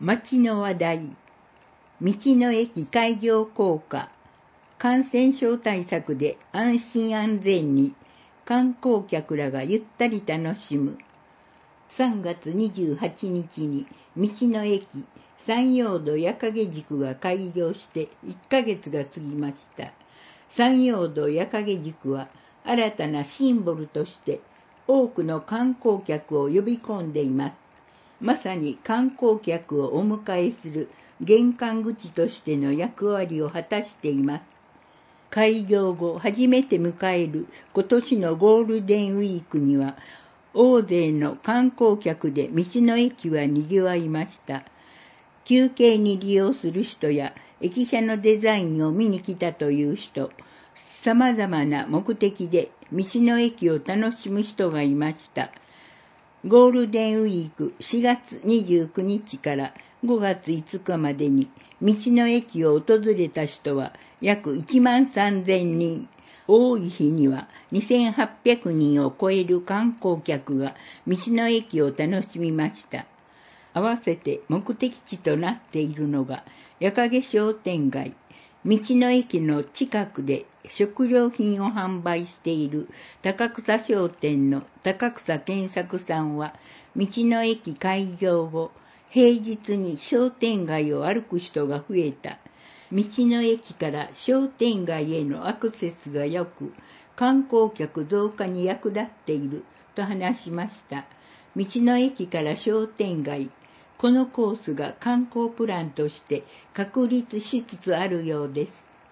街の話題、道の駅開業効果、感染症対策で安心安全に観光客らがゆったり楽しむ。3月28日に道の駅山陽道矢掛宿が開業して1ヶ月が過ぎました。山陽道矢掛宿は新たなシンボルとして多くの観光客を呼び込んでいます。まさに観光客をお迎えする玄関口としての役割を果たしています。開業後初めて迎える今年のゴールデンウィークには大勢の観光客で道の駅は賑わいました。休憩に利用する人や駅舎のデザインを見に来たという人、様々な目的で道の駅を楽しむ人がいました。ゴールデンウィーク4月29日から5月5日までに道の駅を訪れた人は約13,000人、多い日には2,800人を超える観光客が道の駅を楽しみました。合わせて目的地となっているのが矢掛商店街、道の駅の近くで食料品を販売している高草商店の高草健作さんは、道の駅開業後、平日に商店街を歩く人が増えた。道の駅から商店街へのアクセスが良く、観光客増加に役立っていると話しました。道の駅から商店街、このコースが観光プランとして確立しつつあるようです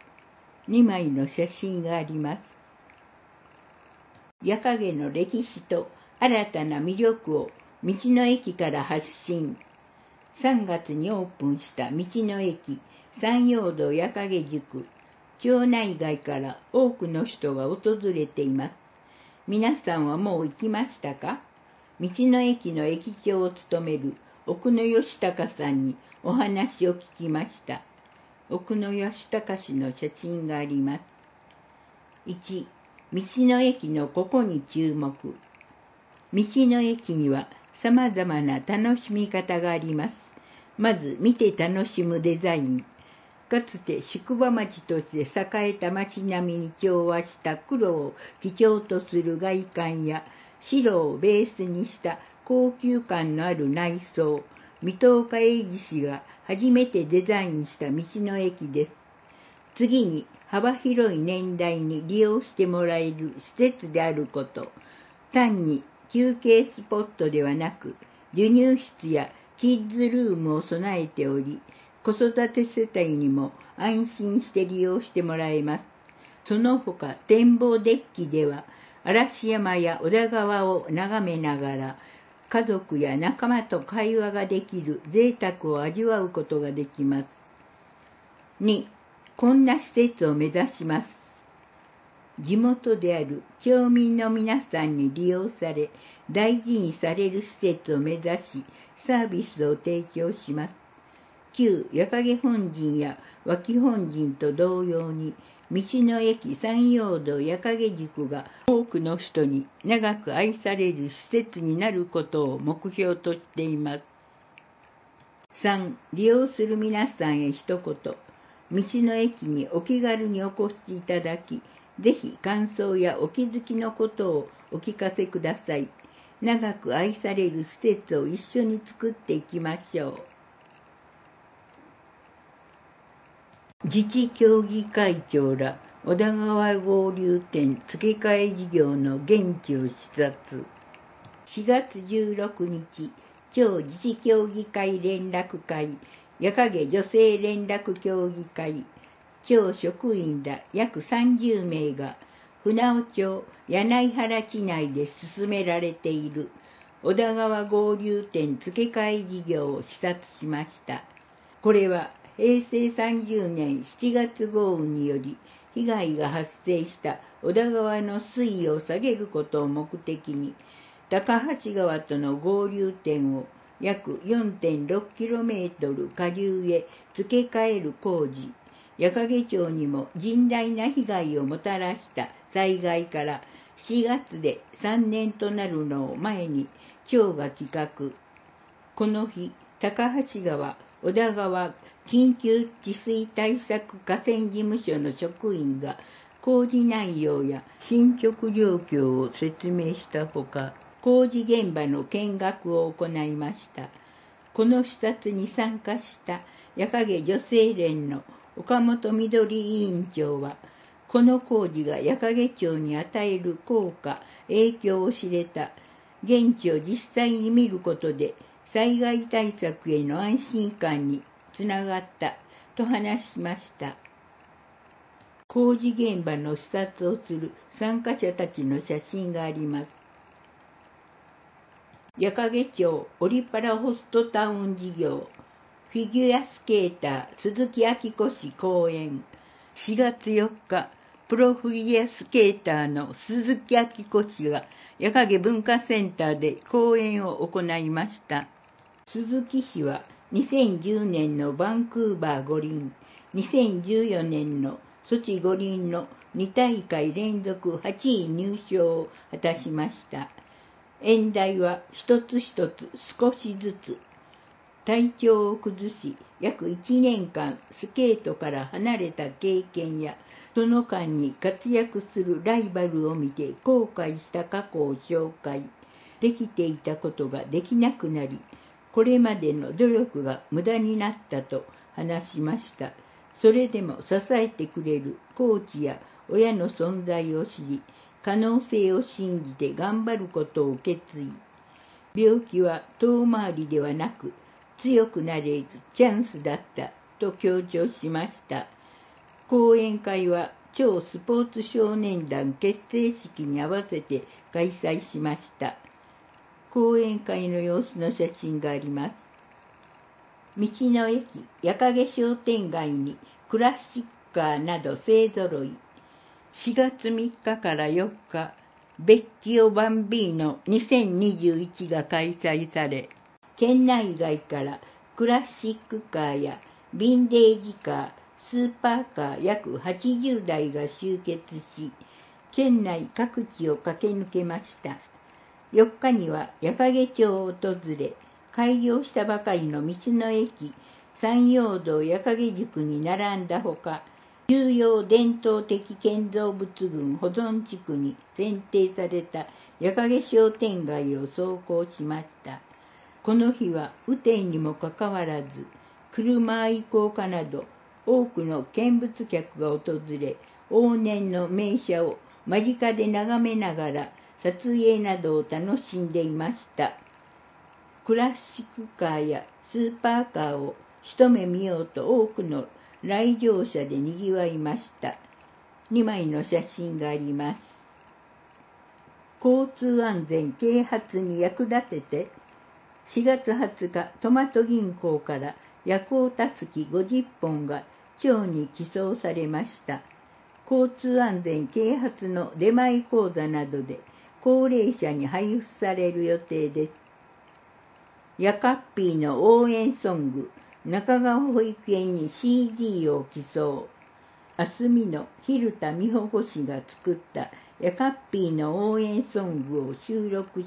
。2枚の写真があります。矢掛の歴史と新たな魅力を道の駅から発信。3月にオープンした道の駅山陽道矢掛宿。町内外から多くの人が訪れています。皆さんはもう行きましたか？道の駅の駅長を務める奥野義隆さんにお話を聞きました。奥野義隆氏の写真があります。1、道の駅のここに注目。道の駅には様々な楽しみ方があります。まず見て楽しむデザイン。かつて宿場町として栄えた町並みに調和した黒を基調とする外観や白をベースにした高級感のある内装、水戸岡英二氏が初めてデザインした道の駅です。次に幅広い年代に利用してもらえる施設であること。単に休憩スポットではなく、授乳室やキッズルームを備えており、子育て世帯にも安心して利用してもらえます。その他展望デッキでは、嵐山や小田川を眺めながら、家族や仲間と会話ができる贅沢を味わうことができます。2、こんな施設を目指します。地元である町民の皆さんに利用され、大事にされる施設を目指し、サービスを提供します。旧矢掛本陣や脇本陣と同様に、道の駅山陽道矢掛宿が多くの人に長く愛される施設になることを目標としています。3、利用する皆さんへ一言。道の駅にお気軽にお越しいただき、ぜひ感想やお気づきのことをお聞かせください。長く愛される施設を一緒に作っていきましょう。自治協議会長ら小田川合流点付け替え事業の現地を視察。4月16日、町自治協議会連絡会、矢掛女性連絡協議会、町職員ら約30名が船尾町柳原地内で進められている小田川合流点付け替え事業を視察しました。これは平成30年7月豪雨により被害が発生した小田川の水位を下げることを目的に、高橋川との合流点を約 4.6km 下流へ付け替える工事、矢掛町にも甚大な被害をもたらした災害から7月で3年となるのを前に町が企画。この日、 高橋川、小田川緊急治水対策河川事務所の職員が工事内容や進捗状況を説明したほか、工事現場の見学を行いました。この視察に参加した矢影女性連の岡本みどり委員長は、この工事が矢影町に与える効果、影響を知れた、現地を実際に見ることで災害対策への安心感につながったと話しました。工事現場の視察をする参加者たちの写真があります。矢影町オリパラホストタウン事業、フィギュアスケーター鈴木明子氏講演。4月4日、プロフィギュアスケーターの鈴木明子氏が矢影文化センターで講演を行いました。鈴木氏は2010年のバンクーバー五輪、2014年のソチ五輪の2大会連続8位入賞を果たしました。演題は一つ一つ少しずつ。体調を崩し、約1年間スケートから離れた経験や、その間に活躍するライバルを見て後悔した過去を紹介。できていたことができなくなり、これまでの努力が無駄になったと話しました。それでも支えてくれるコーチや親の存在を知り、可能性を信じて頑張ることを決意。病気は遠回りではなく、強くなれるチャンスだったと強調しました。講演会は超スポーツ少年団結成式に合わせて開催しました。講演会の様子の写真があります。道の駅矢影商店街にクラシッカーなど勢ぞろい。4月3日から4日、ベッキオバンビーノ2021が開催され、県内外からクラシックカーやヴィンテージカー、スーパーカー約80台が集結し、県内各地を駆け抜けました。4日には矢影町を訪れ、開業したばかりの道の駅山陽道矢影宿に並んだほか、重要伝統的建造物群保存地区に選定された矢影商店街を走行しました。この日は雨天にもかかわらず、車愛好家など多くの見物客が訪れ、往年の名車を間近で眺めながら撮影などを楽しんでいました。クラシックカーやスーパーカーを一目見ようと多くの来場者で賑わいました。2枚の写真があります。交通安全啓発に役立てて、4月20日、トマト銀行から夜行たすき50本が町に寄贈されました。交通安全啓発の出前講座などで高齢者に配布される予定です。ヤカッピーの応援ソング、中川保育園に CD を寄贈。あすみの蛭田美保子氏が作ったヤカッピーの応援ソングを収録した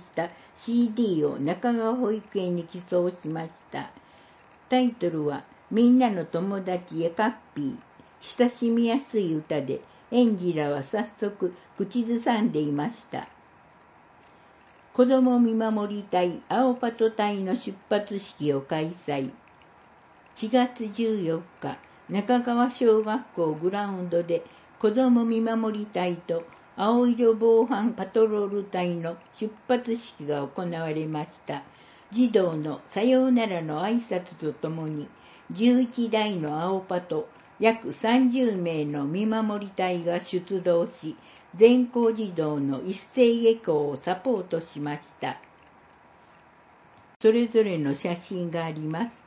CD を中川保育園に寄贈しました。タイトルはみんなの友達ヤカッピー。親しみやすい歌で園児らは早速口ずさんでいました。子ども見守り隊青パト隊の出発式を開催。4月14日、中川小学校グラウンドで子ども見守り隊と青色防犯パトロール隊の出発式が行われました。児童のさようならの挨拶とともに、11台の青パト、約30名の見守り隊が出動し、全校児童の一斉下校をサポートしました。それぞれの写真があります。